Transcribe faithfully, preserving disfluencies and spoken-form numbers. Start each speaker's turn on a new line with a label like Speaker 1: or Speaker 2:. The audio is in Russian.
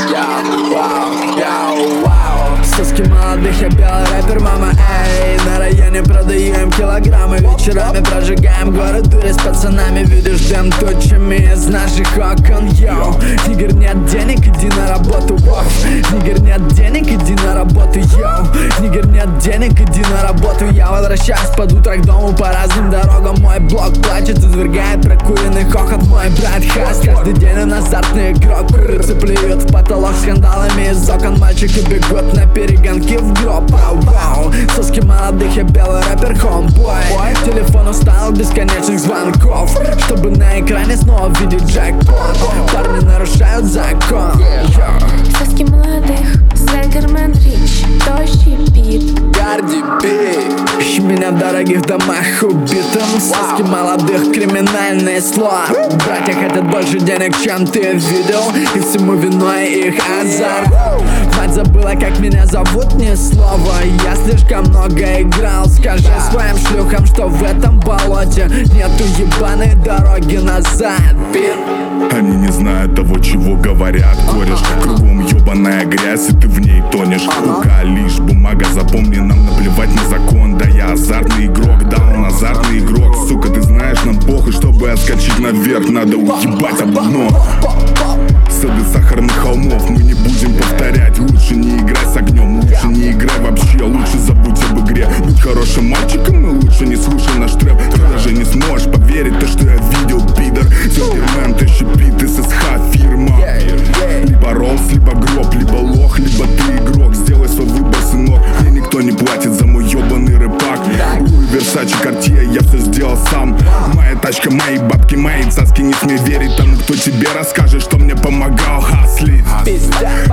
Speaker 1: Соски молодых, я белый рэпер, мама, эй. На районе продаем килограммы, вечерами прожигаем город дури с пацанами. Видишь дым тучами из наших окон, йоу. Нигер, нет денег, иди на работу, воу. Нигер, нет денег, иди на работу, йоу. Нигер, нет денег, иди на работу. Я возвращаюсь под утро к дому по разным дорогам. Мой блог плачет, извергает прокуренный хохот. Мой брат Хас, каждый день он азартный игрок. Курицы плюют в потолок скандалами из окон. Мальчики бегут на перегонки в гроб. Вау, соски молодых, я белый рэпер, хомбой. Телефон устал бесконечных звонков, чтобы на экране снова видеть джекпот. Парни нарушают закон.
Speaker 2: Соски молодых, Зельгермен Рич, тощий бит.
Speaker 1: Карди Би, ищи меня в дорогих домах убитым. Соски молодых, криминальные слова. Братья хотят больше денег, чем ты видел, и всему виной их азарт. Мать забыла, как меня зовут, ни слова. Я слишком много играл. Скажи своим шлюхам, что в этом болоте нету ебаной дороги назад. Бит.
Speaker 3: Они не знают того, чего говорят, кореш. Кругом ебаная грязь, и ты в ней тонешь. Рука лишь бумага, запомни, нам наплевать на закон. Да я азартный игрок, да он азартный игрок. Сука, ты знаешь, нам похуй, чтобы отскочить наверх, надо уебать об дно. Сады сахарных холмов мы не будем повторять. Лучше не играй с огнем, лучше не играй вообще. Лучше забудь об игре, будь хорошим мальчиком и лучше не слушай наш трэп. Ты даже не сможешь поверить то, что я видел, пидор. Зельгермен, ты щепит, эс эс ха фирма. Либо Роллс, либо гроб, либо лох, либо ты игрок. Сделай свой выбор, сынок, мне никто не платит за мой ебаный рэпак. Луи, Версачи, Картье, я все сделал сам. Моя тачка, мои бабки, мои цаски. Не смей верить тому, кто тебе расскажет, что мне помогал хаслить.